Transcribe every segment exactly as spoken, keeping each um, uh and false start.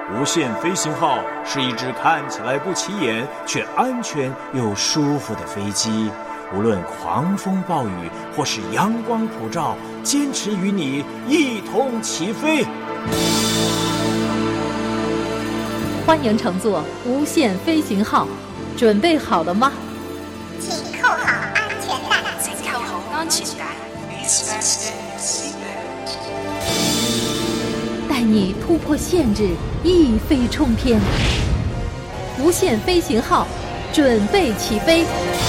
无限飞行号是一只看起来不起眼却安全又舒服的飞机，无论狂风暴雨或是阳光普照，坚持与你一同起飞。 欢迎乘坐无限飞行号，准备好了吗？ 请扣好安全带。 请扣好安全带。 带你突破限制，一飞冲天。无限飞行号，准备起飞。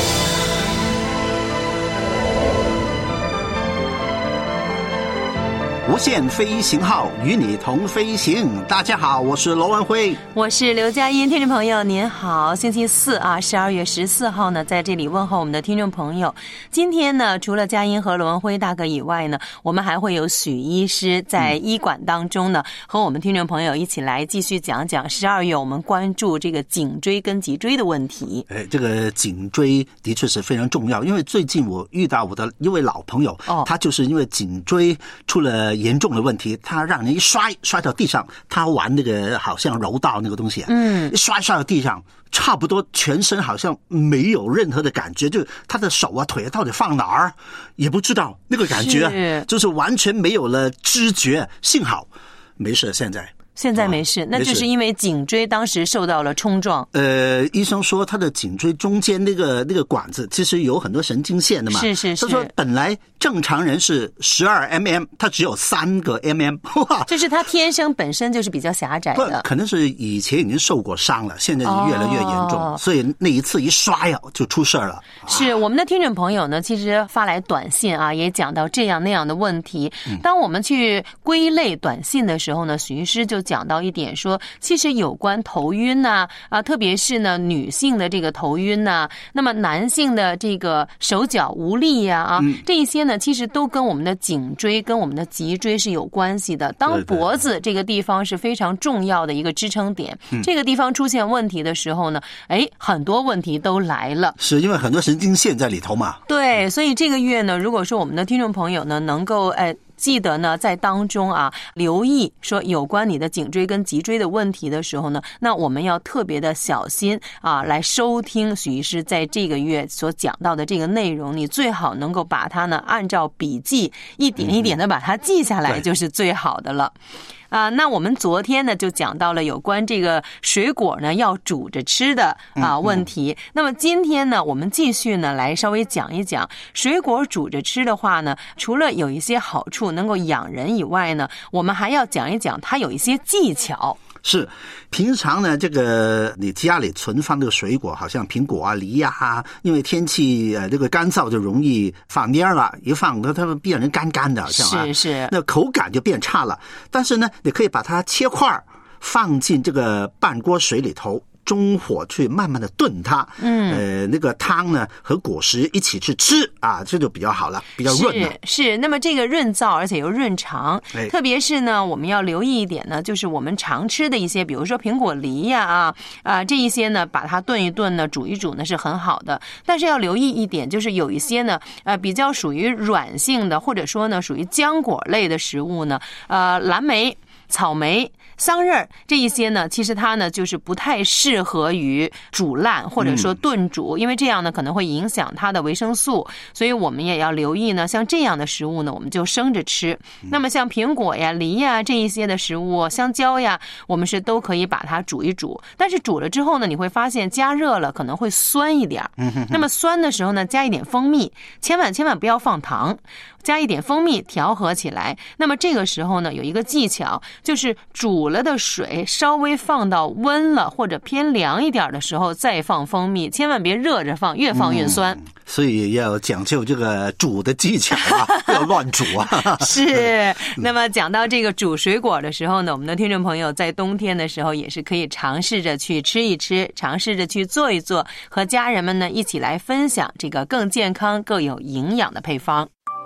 无限飞行号与你同飞行。大家好，我是罗文辉， 我是刘佳音。听众朋友您好，星期四啊，十二月十四号呢，在这里问候我们的听众朋友。今天呢，除了佳音和罗文辉大哥以外呢，我们还会有许医师在医馆当中呢，和我们听众朋友一起来继续讲讲十二月我们关注这个颈椎跟脊椎的问题。 哎，这个颈椎的确是非常重要，因为最近我遇到我的一位老朋友，哦，他就是因为颈椎出了严重的问题，他让人一摔摔到地上，他玩那个好像柔道那个东西啊，嗯，一摔摔到地上，差不多全身好像没有任何的感觉，就他的手啊腿到底放哪儿也不知道，那个感觉是就是完全没有了知觉。幸好没事，现在现在没事，那就是因为颈椎当时受到了冲撞。 呃，医生说他的颈椎中间那个那个管子其实有很多神经线的嘛。 是是是。 他说本来正常人是十二 mm， 他只有三个 mm， 哇！ 就是他天生本身就是比较狭窄的。 可能是以前已经受过伤了，现在就越来越严重，哦，所以那一次一摔呀就出事了。 是我们的听众朋友呢，其实发来短信啊，也讲到这样那样的问题。嗯，当我们去归类短信的时候呢，许医师就讲到一点说，其实有关头晕呐 啊, 啊，特别是呢女性的这个头晕呐，啊，那么男性的这个手脚无力呀 啊, 啊、嗯，这一些呢其实都跟我们的颈椎跟我们的脊椎是有关系的。当脖子这个地方是非常重要的一个支撑点，嗯，这个地方出现问题的时候呢，哎，很多问题都来了， 是因为很多神经线在里头嘛。 对，所以这个月呢，如果说我们的听众朋友呢能够哎。记得呢，在当中啊，留意说有关你的颈椎跟脊椎的问题的时候呢，那我们要特别的小心啊，来收听许医师在这个月所讲到的这个内容。你最好能够把它呢按照笔记一点一点的把它记下来，就是最好的了。啊，那我们昨天呢就讲到了有关这个水果呢要煮着吃的啊问题。嗯嗯，那么今天呢，我们继续呢来稍微讲一讲水果煮着吃的话呢，除了有一些好处能够养人以外呢，我们还要讲一讲它有一些技巧。 是，平常呢，这个你家里存放这个水果，好像苹果啊、梨啊，因为天气呃这个干燥就容易放蔫了，一放它它们变成干干的，好像啊， 是是， 那口感就变差了。但是呢，你可以把它切块，放进这个半锅水里头。中火去慢慢的炖它，嗯，呃，那个汤呢和果实一起去吃啊，这就比较好了，比较润了。 是是，那么这个润燥而且又润肠，哎，特别是呢，我们要留意一点呢，就是我们常吃的一些，比如说苹果、梨呀啊啊这一些呢，把它炖一炖呢，煮一煮呢是很好的。但是要留意一点，就是有一些呢，呃，比较属于软性的，或者说呢，属于浆果类的食物呢，呃，蓝莓、草莓。桑葚这一些呢，其实它呢就是不太适合于煮烂或者说炖煮，因为这样呢可能会影响它的维生素，所以我们也要留意呢，像这样的食物呢，我们就生着吃。那么像苹果呀、梨呀这一些的食物，香蕉呀，我们是都可以把它煮一煮。但是煮了之后呢，你会发现加热了可能会酸一点。那么酸的时候呢，加一点蜂蜜，千万千万不要放糖。加一点蜂蜜调和起来。那么这个时候呢，有一个技巧，就是煮了的水稍微放到温了或者偏凉一点的时候再放蜂蜜，千万别热着放，越放越酸。嗯， 所以要讲究这个煮的技巧啊，不要乱煮啊。 是。那么讲到这个煮水果的时候呢，我们的听众朋友在冬天的时候也是可以尝试着去吃一吃，尝试着去做一做，和家人们呢一起来分享这个更健康、更有营养的配方。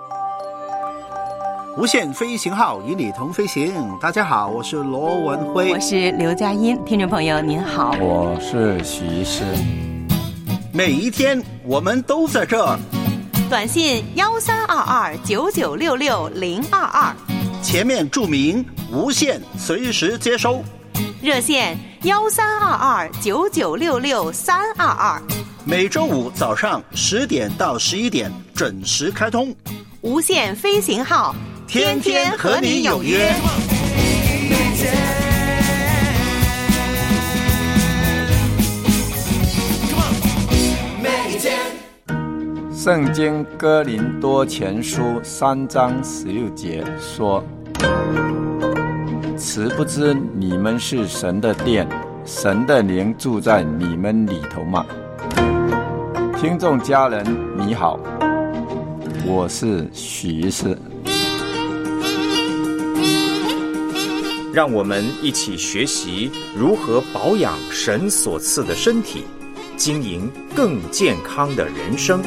无限飞行号与你同飞行。大家好，我是罗文辉， 我是刘佳音。听众朋友您好， 我是许医师。 每一天我们都在这儿。 短信幺三二二九九六六零二二， 前面注明无限，随时接收。 热线幺三二二九九六六三二二。 每周五早上十点到十一点准时开通。 无限飞行号，天天和你有约。 圣经哥林多前书三章十六节说：此不知你们是神的殿，神的灵住在你们里头吗？听众家人你好，我是许医师。 让我们一起学习如何保养神所赐的身体，经营更健康的人生。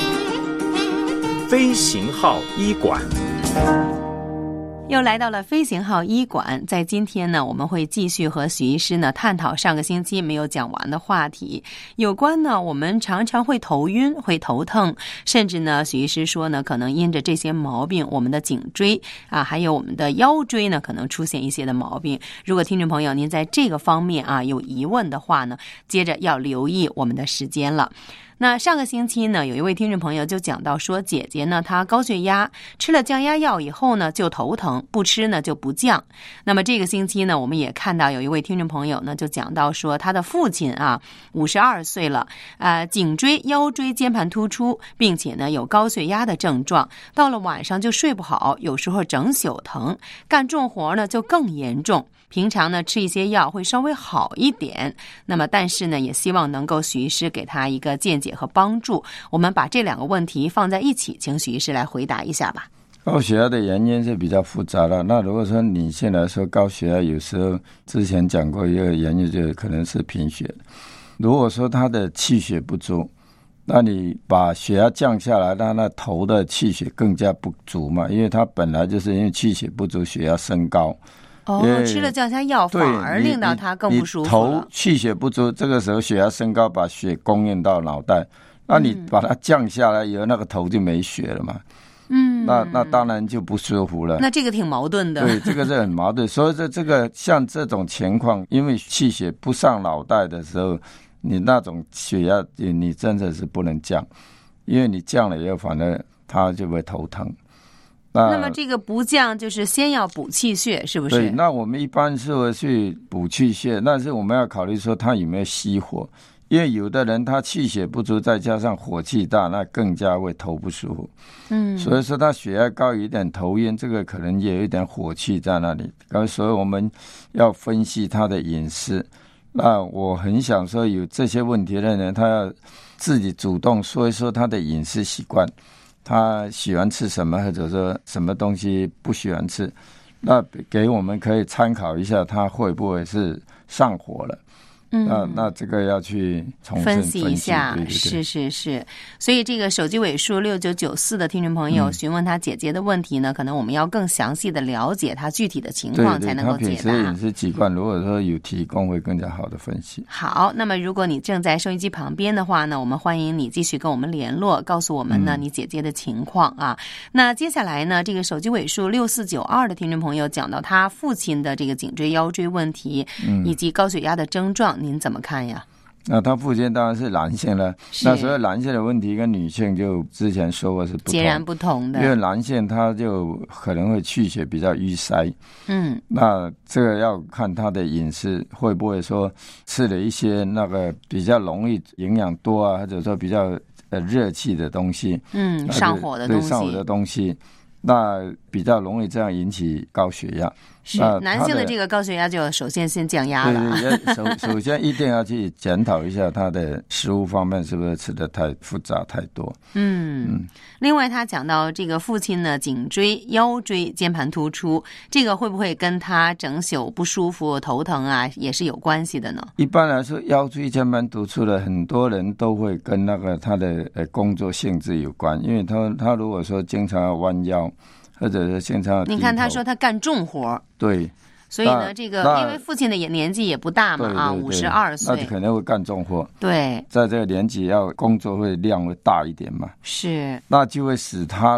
飞行号医馆。 又来到了飞行号医馆，在今天呢，我们会继续和许医师呢探讨上个星期没有讲完的话题，有关呢我们常常会头晕、会头疼，甚至呢许医师说呢，可能因着这些毛病，我们的颈椎啊，还有我们的腰椎呢，可能出现一些的毛病。如果听众朋友您在这个方面啊有疑问的话呢，接着要留意我们的时间了。那上个星期呢，有一位听众朋友就讲到说，姐姐呢她高血压，吃了降压药以后呢就头疼，不吃呢就不降。那么这个星期呢，我们也看到有一位听众朋友呢就讲到说，他的父亲啊五十二岁了，呃颈椎、腰椎间盘突出，并且呢有高血压的症状，到了晚上就睡不好，有时候整宿疼，干重活呢就更严重。平常呢吃一些药会稍微好一点，那么但是呢也希望能够许医师给他一个见解和帮助。我们把这两个问题放在一起，请许医师来回答一下吧。 高血压的原因是比较复杂的，那如果说女性来说，高血压有时候之前讲过一个原因，就可能是贫血。如果说她的气血不足，那你把血压降下来，让她头的气血更加不足嘛，因为她本来就是因为气血不足，血压升高。 哦，吃了降压药反而令到他更不舒服了。 头气血不足，这个时候血压升高，把血供应到脑袋，那你把它降下来以后，那个头就没血了嘛。嗯，那那当然就不舒服了。 那这个挺矛盾的。 对，这个是很矛盾。所以这这个像这种情况，因为气血不上脑袋的时候，你那种血压你真的是不能降，因为你降了以后，反而他就会头疼。 那么这个不降就是先要补气血，是不是？ 对，那我们一般是会去补气血，但是我们要考虑说他有没有熄火，因为有的人他气血不足，再加上火气大，那更加会头不舒服。嗯，所以说他血压高，有一点头晕，这个可能也有一点火气在那里。所以我们要分析他的饮食。那我很想说，有这些问题的人，他要自己主动说一说他的饮食习惯。他喜欢吃什么，或者说什么东西不喜欢吃，那给我们可以参考一下，他会不会是上火了。嗯，那那这个要去重新分析一下， 对对对， 是是是。所以这个手机尾数六九九四的听众朋友询问他姐姐的问题呢，嗯、可能我们要更详细的了解他具体的情况，才能够解答。对对，他平时饮食习惯，如果说有提供，会更加好的分析。 好，那么如果你正在收音机旁边的话呢，我们欢迎你继续跟我们联络，告诉我们呢、嗯、你姐姐的情况啊。那接下来呢，这个手机尾数六四九二的听众朋友讲到他父亲的这个颈椎、腰椎问题，嗯、以及高血压的症状。您怎么看呀？ 那他父亲当然是男性了，那所以男性的问题跟女性就之前说过是不同截然不同的， 因为男性他就可能会气血比较淤塞，嗯，那这个要看他的饮食会不会说吃了一些那个比较容易营养多啊，或者说比较呃热气的东西， 嗯，上火的东西， 对，上火的东西，那比较容易这样引起高血压。 是男性的这个高血压就首先先降压了。 对对，首首先一定要去检讨一下他的食物方面是不是吃的太复杂太多。 嗯嗯。另外他讲到这个父亲呢，颈椎、腰椎间盘突出，这个会不会跟他整宿不舒服、头疼啊，也是有关系的呢？ 一般来说，腰椎间盘突出的很多人都会跟那个他的呃工作性质有关，因为他他如果说经常要弯腰。或者是经常， 你看他说他干重活， 对， 所以呢，这个因为父亲的也年纪也不大嘛，啊，五十二岁， 那就可能会干重活。 对， 在这个年纪要工作会量会大一点嘛， 是， 那就会使他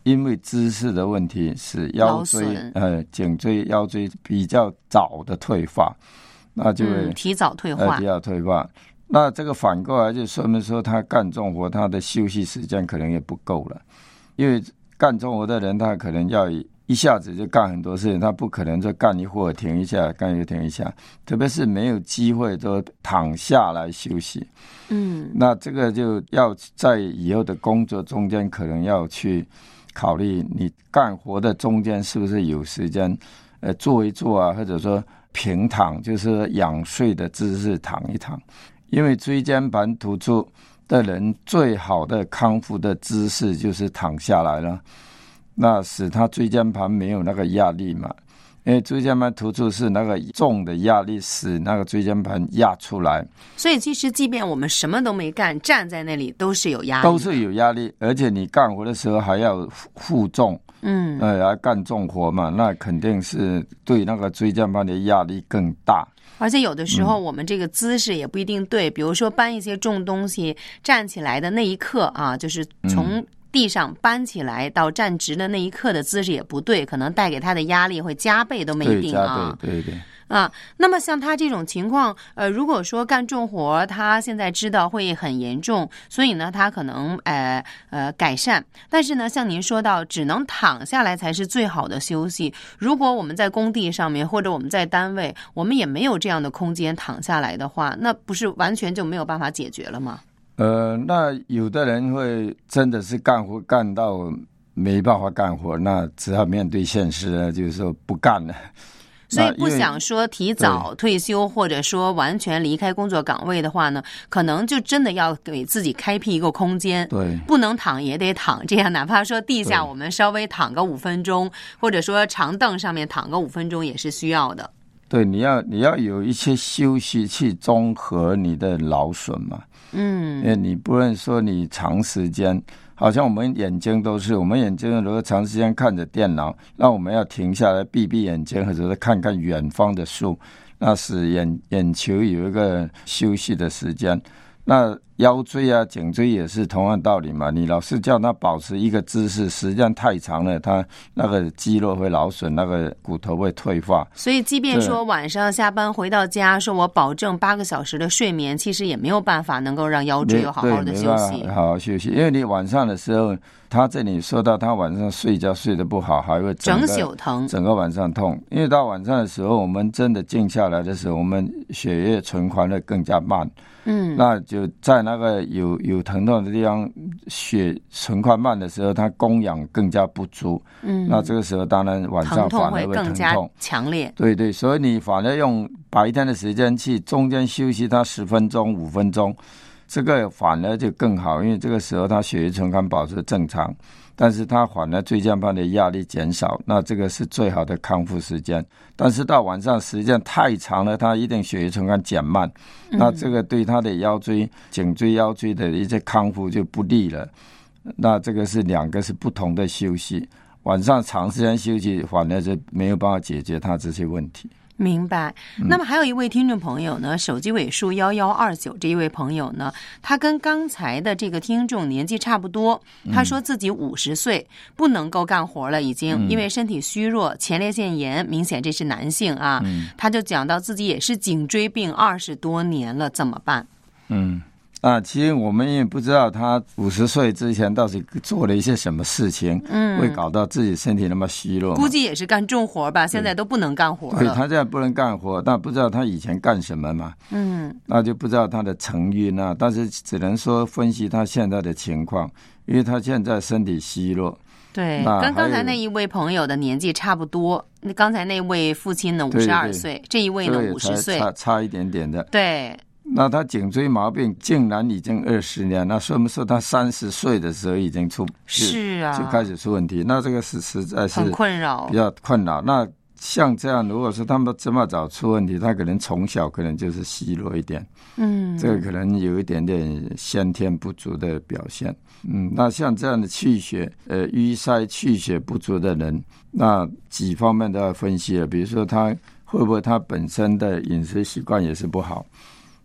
因为姿势的问题，使腰椎呃颈椎腰椎比较早的退化，那就会、 嗯、提早退化， 呃、提早退化。那这个反过来就说明说，他干重活，他的休息时间可能也不够了，因为干重活的人，他可能要一下子就干很多事情，他不可能就干一会儿停一下，干一会儿停一下，特别是没有机会都躺下来休息。嗯，那这个就要在以后的工作中间，可能要去考虑，你干活的中间是不是有时间，呃，坐一坐啊，或者说平躺，就是仰睡的姿势躺一躺。因为椎间盘突出的人最好的康复的姿势就是躺下来了。那使他椎间盘没有那个压力嘛，因为椎间盘突出是那个重的压力使那个椎间盘压出来， 所以其实即便我们什么都没干，站在那里都是有压力， 都是有压力，而且你干活的时候还要负重，嗯，呃，要干重活嘛，那肯定是对那个椎间盘的压力更大。 而且有的时候我们这个姿势也不一定对，嗯、比如说搬一些重东西站起来的那一刻啊，就是从地上搬起来到站直的那一刻的姿势也不对，可能带给他的压力会加倍都没一定啊。 对，加倍，对对。 啊，那么像他这种情况，呃，如果说干重活，他现在知道会很严重，所以呢，他可能呃呃改善。但是呢，像您说到，只能躺下来才是最好的休息。如果我们在工地上面，或者我们在单位，我们也没有这样的空间躺下来的话，那不是完全就没有办法解决了吗？ 呃，那有的人会真的是干活干到没办法干活，那只好面对现实了，就是说不干了。 所以不想说提早退休，或者说完全离开工作岗位的话呢，可能就真的要给自己开辟一个空间， 对， 不能躺也得躺，这样哪怕说地下我们稍微躺个五分钟，或者说长凳上面躺个五分钟也是需要的。 对，你要你要有一些休息去综合你的劳损嘛，嗯，因为你不能说你长时间。好像我们眼睛都是，我们眼睛如果长时间看着电脑，那我们要停下来闭闭眼睛，或者是看看远方的树，那使眼眼球有一个休息的时间。那腰椎啊颈椎也是同样道理嘛，你老是叫它保持一个姿势，时间太长了，它那个肌肉会劳损，那个骨头会退化。 所以即便说晚上下班回到家，说我保证八个小时的睡眠，其实也没有办法能够让腰椎有好好的休息， 好好休息。因为你晚上的时候，他这里说到他晚上睡觉睡得不好，还会整个整宿疼， 整个晚上痛。因为到晚上的时候，我们真的静下来的时候，我们血液循环的更加慢。嗯，那就在那个有有疼痛的地方，血循环慢的时候，它供氧更加不足。嗯，那这个时候当然晚上反而会疼痛， 会更加强烈。 对对，所以你反而用白天的时间去中间休息它十分钟、五分钟，这个反而就更好，因为这个时候它血液循环保持正常。但是它反而椎间盘的压力减少，那这个是最好的康复时间。但是到晚上时间太长了，它一定血液循环减慢，嗯、那这个对它的腰椎、颈椎、腰椎的一些康复就不利了。那这个是两个是不同的休息，晚上长时间休息反而是没有办法解决它这些问题。 明白。那么还有一位听众朋友呢，手机尾数一一二九，这一位朋友呢，他跟刚才的这个听众年纪差不多，他说自己五十岁不能够干活了，已经因为身体虚弱，前列腺炎，明显这是男性啊。他就讲到自己也是颈椎病二十多年了，怎么办？嗯。 啊，其实我们也不知道他五十岁之前到底做了一些什么事情，嗯，会搞到自己身体那么虚弱。 估计也是干重活吧，现在都不能干活了。 对，他现在不能干活，但不知道他以前干什么嘛，嗯，那就不知道他的成因啊。但是只能说分析他现在的情况，因为他现在身体虚弱。 对，跟刚才那一位朋友的年纪差不多。刚才那位父亲呢，五十二岁，这一位呢，五十岁， 差差一点点的。 对。 那他颈椎毛病竟然已经二十年，那说明说他三十岁的时候已经出是啊， 就开始出问题。那这个是实在是很困扰， 比较困扰。那像这样，如果说他们这么早出问题，他可能从小可能就是虚弱一点，嗯，这个可能有一点点先天不足的表现。嗯，那像这样的气血呃淤塞气血不足的人，那几方面都要分析了。比如说他会不会他本身的饮食习惯也是不好。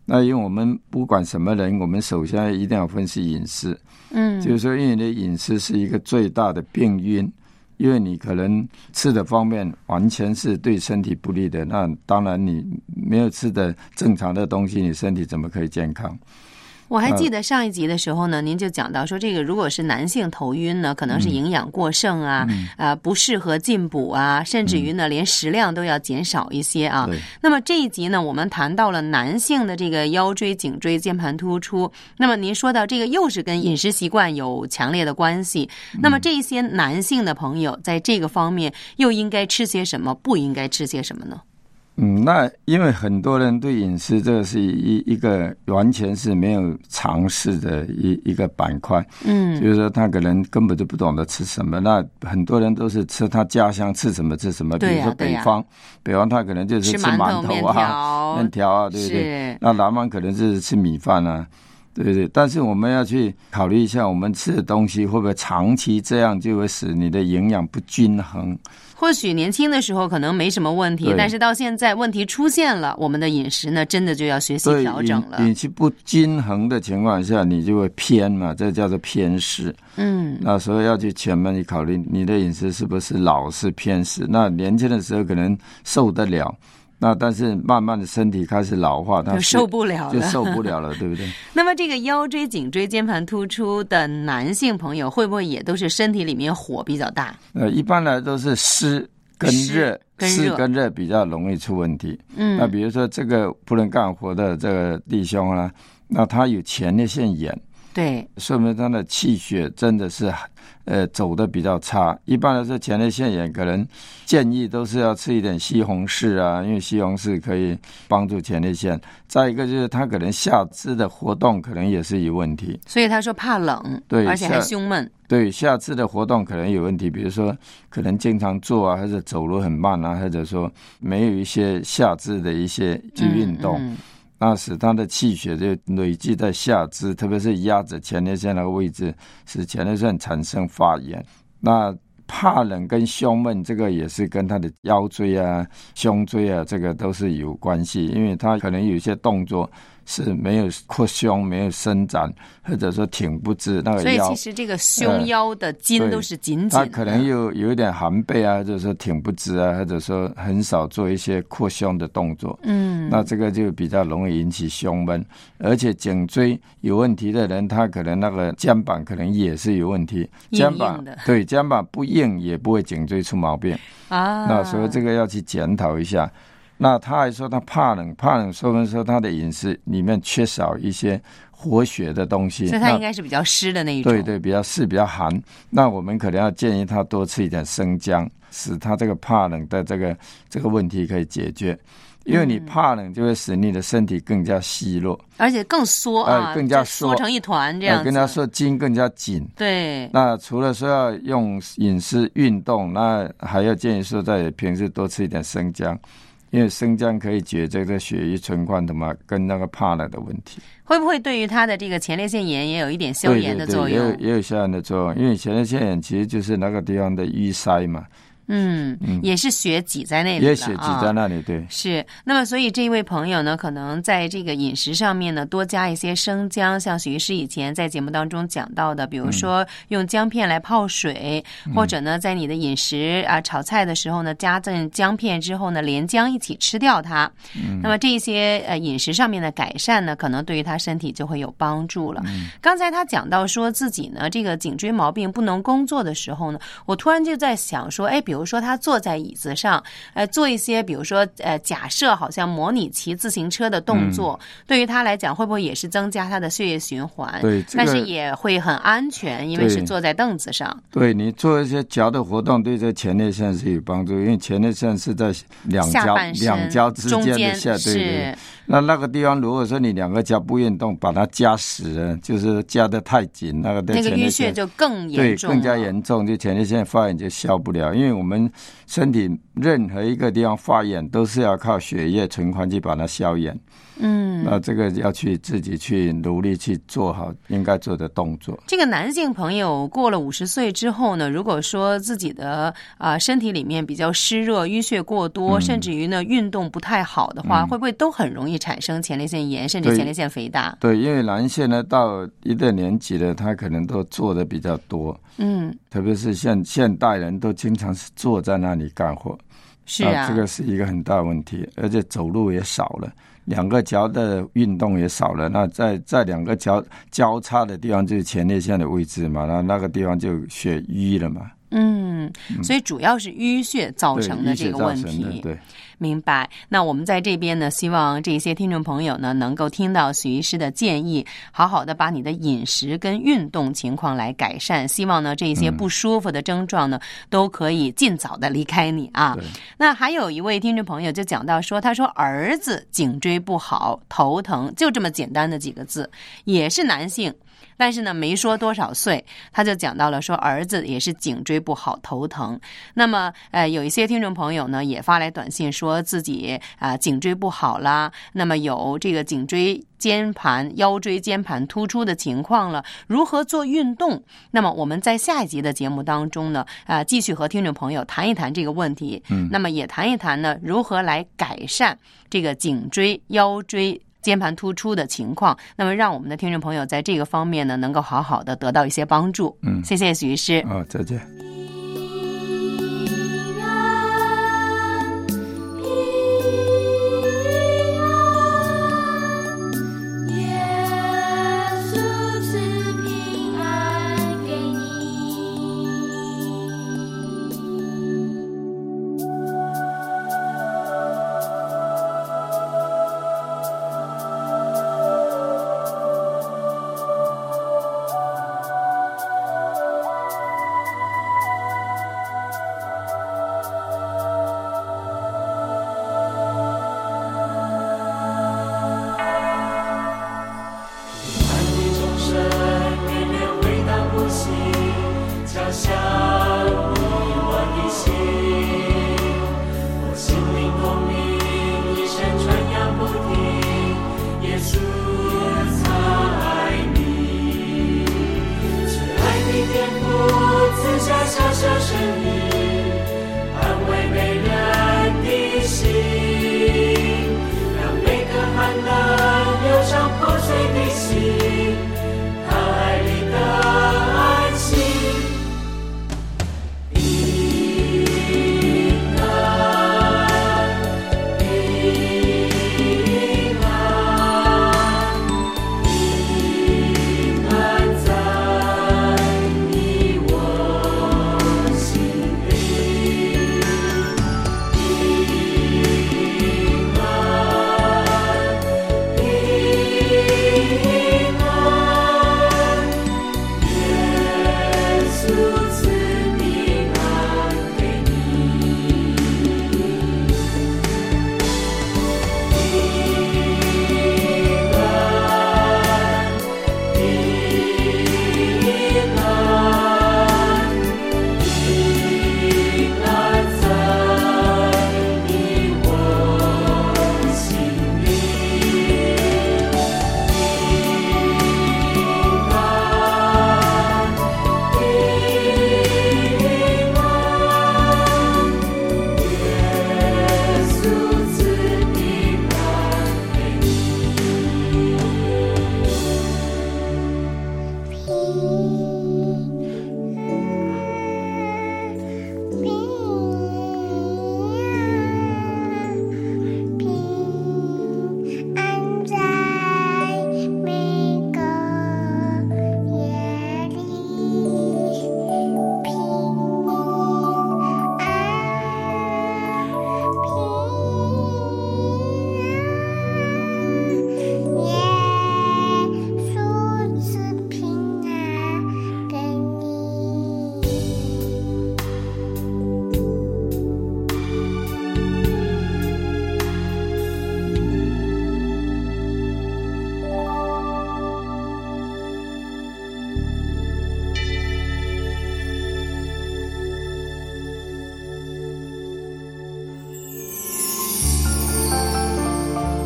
那因为我们不管什么人，我们首先一定要分析饮食。嗯，就是说，因为你的饮食是一个最大的病因，因为你可能吃的方面完全是对身体不利的，那当然你没有吃的正常的东西，你身体怎么可以健康？ 我还记得上一集的时候呢，您就讲到说，这个如果是男性头晕呢，可能是营养过剩啊，嗯、呃，不适合进补啊，甚至于呢，连食量都要减少一些啊。那么这一集呢，我们谈到了男性的这个腰椎、颈椎间盘突出。那么您说到这个又是跟饮食习惯有强烈的关系。那么这些男性的朋友在这个方面又应该吃些什么，不应该吃些什么呢？ 嗯，那因为很多人对饮食这个是一一个完全是没有尝试的一一个板块，嗯，就是说他可能根本就不懂得吃什么。那很多人都是吃他家乡吃什么吃什么，比如说北方，北方他可能就是吃馒头啊、面条啊，对不对？那南方可能就是吃米饭啊。对对，但是我们要去考虑一下，我们吃的东西会不会长期这样就会使你的营养不均衡？ 或许年轻的时候可能没什么问题，但是到现在问题出现了，我们的饮食呢，真的就要学习调整了。 饮食不均衡的情况下，你就会偏嘛，这叫做偏食。嗯，那所以要去全面去考虑你的饮食是不是老是偏食。那年轻的时候可能受得了。那但是慢慢的身体开始老化，它就受不了了， 就受不了了，对不对？ 那么这个腰椎、颈椎间盘突出的男性朋友，会不会也都是身体里面火比较大？ 呃，一般来都是湿跟热，湿跟热比较容易出问题。嗯，那比如说这个不能干活的这个弟兄呢，那他有前列腺炎。 对， 说明他的气血真的是呃走的比较差。一般来说前列腺炎可能建议都是要吃一点西红柿啊，因为西红柿可以帮助前列腺。再一个就是他可能下肢的活动可能也是有问题， 所以他说怕冷，对，而且还胸闷。 对，下肢的活动可能有问题，比如说可能经常坐啊，或者走路很慢啊，或者说没有一些下肢的一些去运动。嗯嗯，那使他的气血就累积在下肢，特别是压着前列腺那个位置，使前列腺产生发炎。那怕冷跟胸闷，这个也是跟他的腰椎啊、胸椎啊，这个都是有关系，因为他可能有一些动作是没有扩胸，没有伸展，或者说挺不直那个腰。 所以其实这个胸腰的筋都是紧紧的。 他可能有有一点寒背啊，或者说挺不直啊，或者说很少做一些扩胸的动作。嗯，那这个就比较容易引起胸闷。而且颈椎有问题的人，他可能那个肩膀可能也是有问题。肩膀硬硬的， 对，肩膀不硬也不会颈椎出毛病啊。那所以这个要去检讨一下。那他还说他怕冷，怕冷说明说他的饮食里面缺少一些活血的东西， 所以他应该是比较湿的那一种。 对对，比较湿比较寒。那我们可能要建议他多吃一点生姜，使他这个怕冷的这个这个问题可以解决。因为你怕冷就会使你的身体更加虚弱， 而且更缩啊， 呃、更加缩缩成一团这样子， 更加缩，筋更加紧。 对。 那除了说要用饮食运动，那还要建议说在平时多吃一点生姜。因为生姜可以解这个血液存换的嘛，跟那个怕冷的问题。 会不会对于他的这个前列腺炎也有一点消炎的作用？ 对对对，也有也有消炎的作用。因为前列腺炎其实就是那个地方的淤塞嘛。 嗯，也是血挤在那里了， 也血挤在那里，对。 是，那么所以这一位朋友呢，可能在这个饮食上面呢，多加一些生姜，像许医师以前在节目当中讲到的，比如说用姜片来泡水，嗯、或者呢，在你的饮食啊炒菜的时候呢，加进姜片之后呢，连姜一起吃掉它。嗯、那么这些呃饮食上面的改善呢，可能对于他身体就会有帮助了。嗯、刚才他讲到说自己呢，这个颈椎毛病不能工作的时候呢，我突然就在想说，哎，比如。比如说他坐在椅子上，呃，做一些比如说呃，假设好像模拟骑自行车的动作，嗯、对于他来讲会不会也是增加他的血液循环？ 对，这个、 但是也会很安全，因为是坐在凳子上。 对，你做一些脚的活动，对这前列腺是有帮助，因为前列腺是在两脚两脚之间的下，对对。那那个地方，如果说你两个脚不运动，把它夹死了，就是夹得太紧，那个对那个淤血就更严重， 对，更加严重，就前列腺发炎就消不了，因为我们。 们身体任何一个地方发炎都是要靠血液循环去把它消炎。嗯，那这个要去自己去努力去做好应该做的动作。 这个男性朋友过了五十岁之后呢，如果说自己的啊、呃、身体里面比较湿热、淤血过多，嗯、甚至于呢运动不太好的话，嗯、会不会都很容易产生前列腺炎，甚至前列腺肥大？ 对，对，因为男性呢到一定年纪了，他可能都做的比较多，嗯，特别是现现代人都经常是坐在那里干活， 是啊， 这个是一个很大问题，而且走路也少了。两个脚的运动也少了，那在在两个脚交叉的地方就是前列腺的位置嘛，那那个地方就血瘀了嘛。 嗯，所以主要是淤血造成的这个问题。 对， 明白。那我们在这边呢，希望这些听众朋友呢，能够听到许医师的建议，好好的把你的饮食跟运动情况来改善。希望呢，这些不舒服的症状呢，嗯、都可以尽早的离开你啊。那还有一位听众朋友就讲到说，他说儿子颈椎不好，头疼，就这么简单的几个字，也是男性。但是呢，没说多少岁，他就讲到了说儿子也是颈椎不好，头疼。那么，呃，有一些听众朋友呢也发来短信说自己啊、呃、颈椎不好啦，那么有这个颈椎间盘、腰椎间盘突出的情况了，如何做运动？那么我们在下一集的节目当中呢，啊、呃，继续和听众朋友谈一谈这个问题。嗯，那么也谈一谈呢，如何来改善这个颈椎、腰椎间盘突出的情况，那么让我们的听众朋友在这个方面呢，能够好好的得到一些帮助。嗯，谢谢许医师。 好，再见。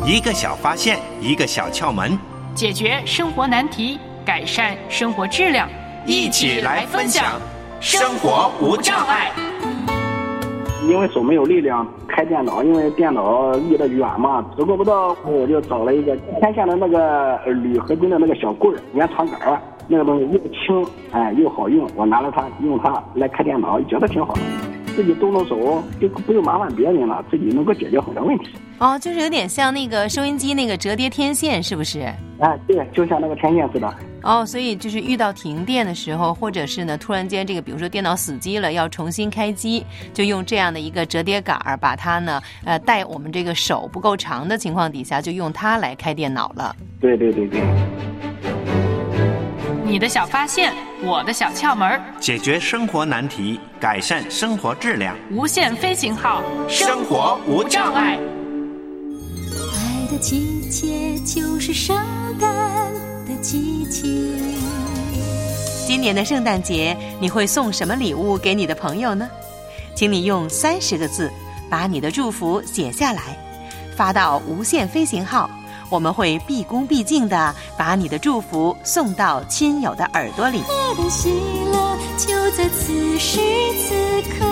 一个小发现，一个小窍门， 解决生活难题，改善生活质量， 一起来分享生活无障碍。 因为手没有力量开电脑，因为电脑离得远嘛，走过不到，我就找了一个天线的那个铝合金的那个小棍儿，圆长杆儿，那个东西又轻，哎，又好用，我拿了它，用它来开电脑，觉得挺好的。自己动动手就不用麻烦别人了，自己能够解决很多问题。 哦，就是有点像那个收音机那个折叠天线，是不是？ 哎，对，就像那个天线似的。 哦，所以就是遇到停电的时候，或者是呢突然间这个比如说电脑死机了，要重新开机，就用这样的一个折叠杆儿，把它呢呃带我们这个手不够长的情况底下，就用它来开电脑了。 对对对对。 你的小发现，我的小窍门， 解决生活难题，改善生活质量。 无限飞行号， 生活无障碍。 爱的季节就是圣诞的季节。 今年的圣诞节，你会送什么礼物给你的朋友呢？请你用三十个字把你的祝福写下来，发到无限飞行号。我们会毕恭毕敬地把你的祝福送到亲友的耳朵里。 爱的喜乐就在此时此刻。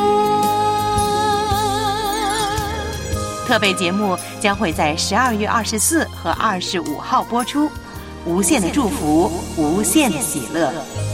特备节目将会在十二月二十四和二十五号播出。无限的祝福，无限的喜乐。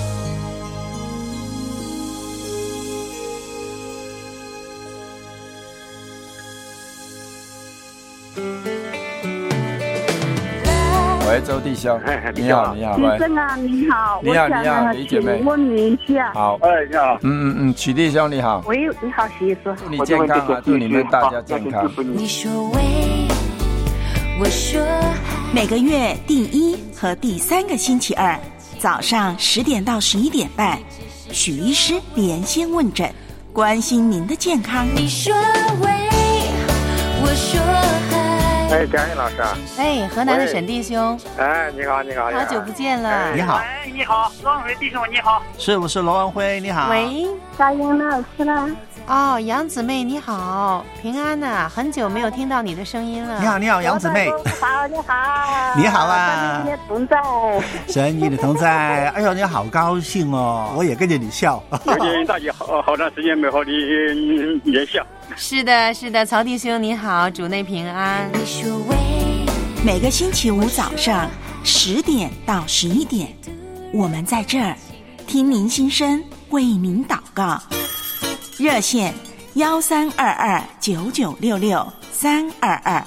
喂，周弟兄，你好，你好， 先生啊，你好， 你好，你好，李姐妹， 请问你一下， 好， 哎，你好， 嗯嗯嗯，曲弟兄你好， 喂，你好，徐医师， 祝你健康啊，祝你们大家健康。 你说喂，我说每个月第一和第三个星期二早上十点到十一点半，许医师连线问诊，关心您的健康。 你说喂，我说嗨。 哎，佳音老师。 哎，河南的沈弟兄。 哎，你好，你好， 好久不见了。 你好。 哎，你好，罗文辉弟兄，你好。 是不是罗文辉？你好。 喂， 佳音老师呢？ 哦，杨姊妹你好，平安呐、啊，很久没有听到你的声音了。 你好，你好，杨姊妹。 好，你好。 你好啊。 神与你同在。 神与你同在。哎呦，你好高兴哦，我也跟着你笑。 最近大家好好长时间没和你联系。 是的，是的，曹弟兄你好，主内平安。 你说喂， 每个星期五早上十点到十一点，我们在这儿听您心声，为您祷告。热线幺三二二九九六六三二二，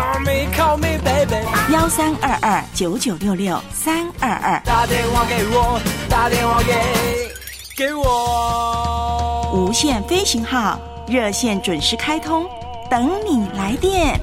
幺三二二九九六六三二二， 打电话给我，打电话给给我。 无限飞行号热线准时开通，等你来电。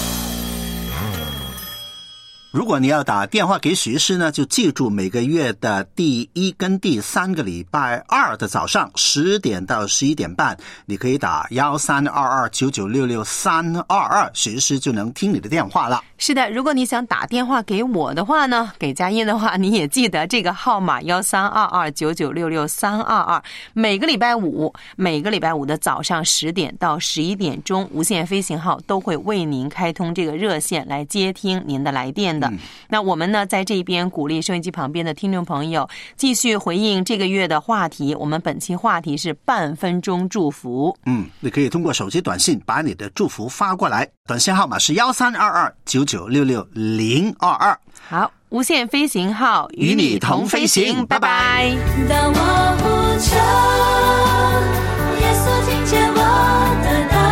如果你要打电话给徐医师呢，就记住每个月的第一跟第三个礼拜二的早上十点到十一点半，你可以打幺三二二九九六六三二二，徐医师就能听你的电话了。 是的，如果你想打电话给我的话呢，给佳音的话，你也记得这个号码幺三二二九九六六三二二。每个礼拜五，每个礼拜五的早上十点到十一点钟，无限飞行号都会为您开通这个热线来接听您的来电的。嗯、那我们呢，在这边鼓励收音机旁边的听众朋友继续回应这个月的话题。我们本期话题是半分钟祝福。 嗯，你可以通过手机短信把你的祝福发过来，短信号码是幺三二二九九六六零二二。 好，无限飞行号与你同飞行，拜拜。 当我呼求，耶稣听见我的祷告。